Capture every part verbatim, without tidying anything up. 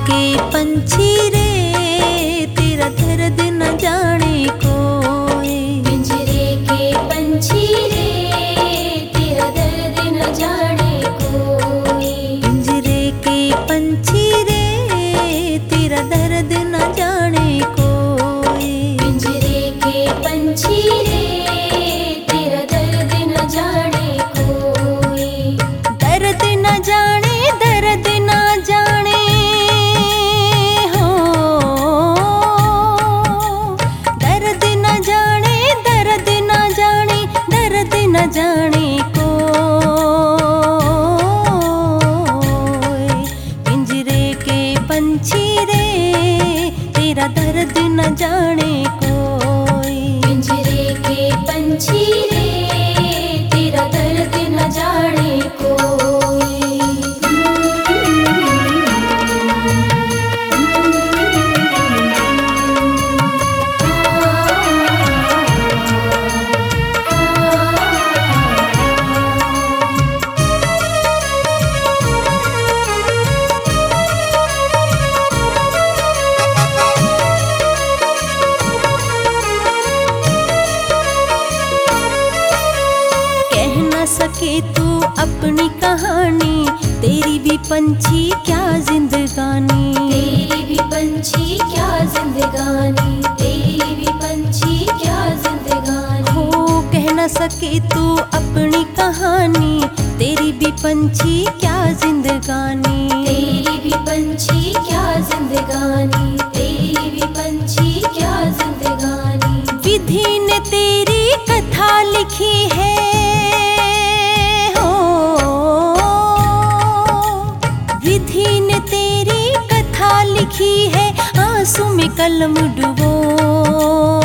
के पंछी रे तेरा दर्द न जाने कोई। पिंजरे के पंछी रे तेरा दर्द न जाने कोई। पिंजरे के पंछी रे तेरा दर्द न जाने कोई। पिंजरे के पंछी रे तेरा दर्द न जाने कोई। दर्द न जाने दर्द न जाने हो, दर्द न जाने दर्द न जाने दर्द न जाने कोई। पिंजरे के पंछी रे तेरा दर्द न जाने कोई। पिंजरे के पंछी रे तेरा दर्द न जाने कोई। सके तू अपनी कहानी, तेरी भी पंछी क्या जिंदगानी। तेरी भी पंछी क्या जिंदगानी। तेरी भी पंछी क्या जिंदगानी। हो कह न सके तू अपनी कहानी, तेरी भी पंछी क्या जिंदगानी। तेरी भी पंछी क्या जिंदगानी। तेरी भी पंछी क्या जिंदगानी। विधि ने तेरी कथा लिखी है, विधि ने तेरी कथा लिखी है, आंसू में कलम डुबोए।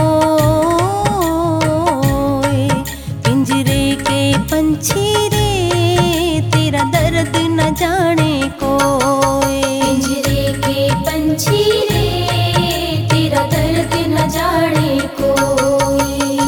पिंजरे के पंछी रे तेरा दर्द न जाने कोई। पिंजरे के पंछी रे तेरा दर्द न जाने कोई।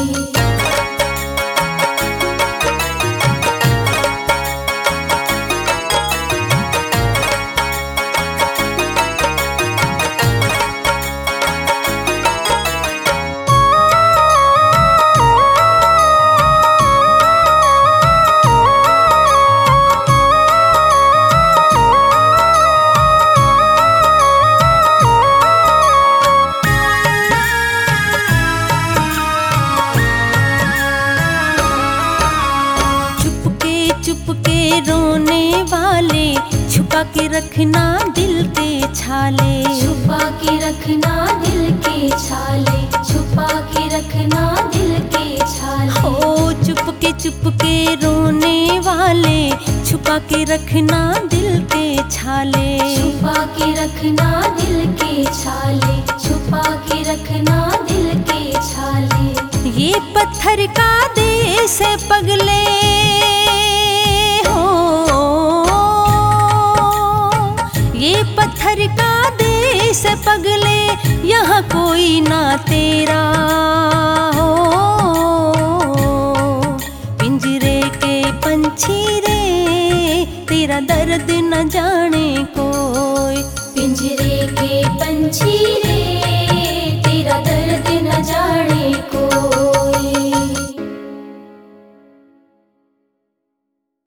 रोने वाले छुपा के रखना दिल के छाले। छुपा के रखना दिल के छाले। छुपा के रखना दिल के छाले। हो चुप के चुप के रोने वाले छुपा के रखना दिल के छाले। छुपा के रखना दिल के छाले। छुपा के रखना दिल के छाले। ये पत्थर का देश है पगले, ये पत्थर का देश पगले, यहाँ कोई ना तेरा हो। पिंजरे के पंछी रे तेरा दर्द न जाने कोई। पिंजरे के पंछी रे